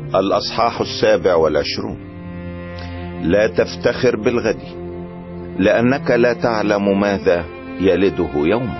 الأصحاح 27. لا تفتخر بالغد، لأنك لا تعلم ماذا يلده يوم.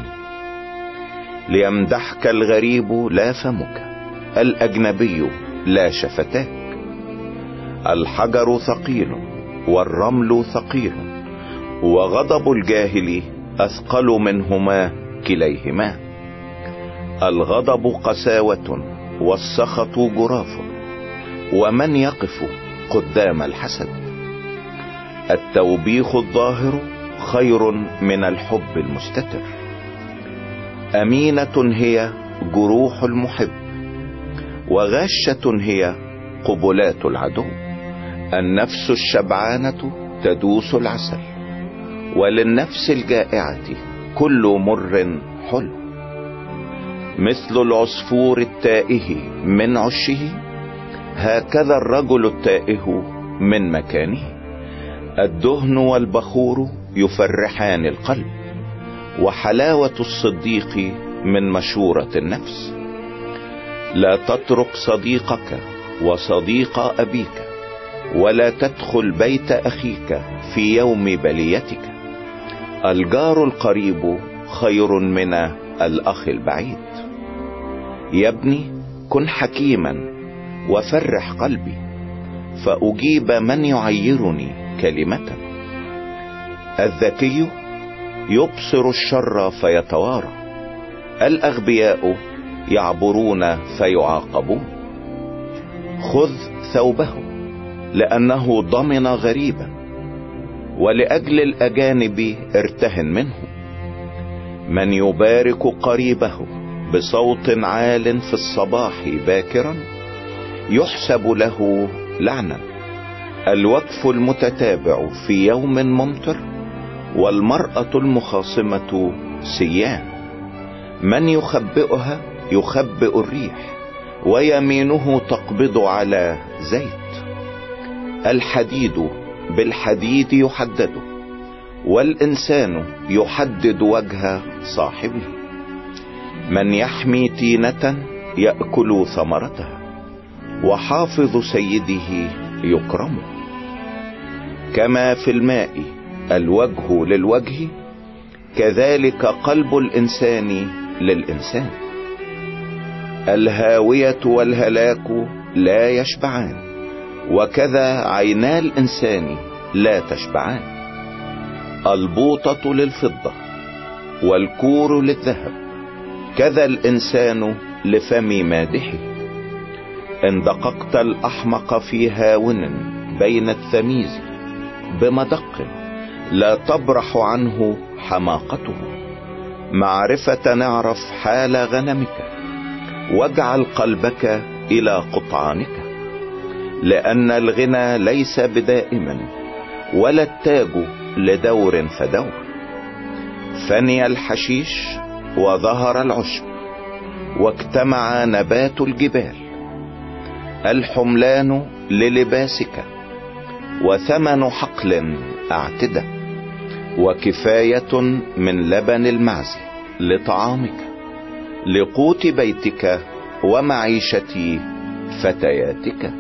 ليمدحك الغريب لا فمك، الأجنبي لا شفتاك. الحجر ثقيل والرمل ثقيل، وغضب الجاهل أثقل منهما كليهما. الغضب قساوة والسخط جراف، ومن يقف قدام الحسد. التوبيخ الظاهر خير من الحب المستتر. أمينة هي جروح المحب، وغاشة هي قبلات العدو. النفس الشبعانة تدوس العسل، وللنفس الجائعة كل مر حلو. مثل العصفور التائه من عشه، هكذا الرجل التائه من مكانه. الدهن والبخور يفرحان القلب، وحلاوة الصديق من مشورة النفس. لا تترك صديقك وصديق أبيك، ولا تدخل بيت أخيك في يوم بليتك. الجار القريب خير من الأخ البعيد. يا ابني كن حكيما وفرح قلبي، فأجيب من يعيرني كلمة. الذكي يبصر الشر فيتوارى، الأغبياء يعبرون فيعاقبون. خذ ثوبه لأنه ضمن غريبا، ولأجل الأجانب ارتهن منه. من يبارك قريبه بصوت عال في الصباح باكرا، يحسب له لعنا. الوقف المتتابع في يوم ممطر، والمرأة المخاصمة سيان. من يخبئها يخبئ الريح، ويمينه تقبض على زيت. الحديد بالحديد يحدد، والإنسان يحدد وجه صاحبه. من يحمي تينة يأكل ثمرتها، وحافظ سيده يكرم. كما في الماء الوجه للوجه، كذلك قلب الإنسان للإنسان. الهاوية والهلاك لا يشبعان، وكذا عينا الإنسان لا تشبعان. البوطة للفضة والكور للذهب، كذا الإنسان لفم مادحه. إن دققت الأحمق في هاون بين التمييز بمدق، لا تبرح عنه حماقته. معرفة اعرف حال غنمك، واجعل قلبك إلى قطعانك. لأن الغنى ليس بدائم، ولا التاج لدور فدور. فني الحشيش وظهر العشب، واجتمع نبات الجبال. الحملان للباسك، وثمن حقل اعتدى. وكفاية من لبن المعز لطعامك، لقوت بيتك ومعيشة فتياتك.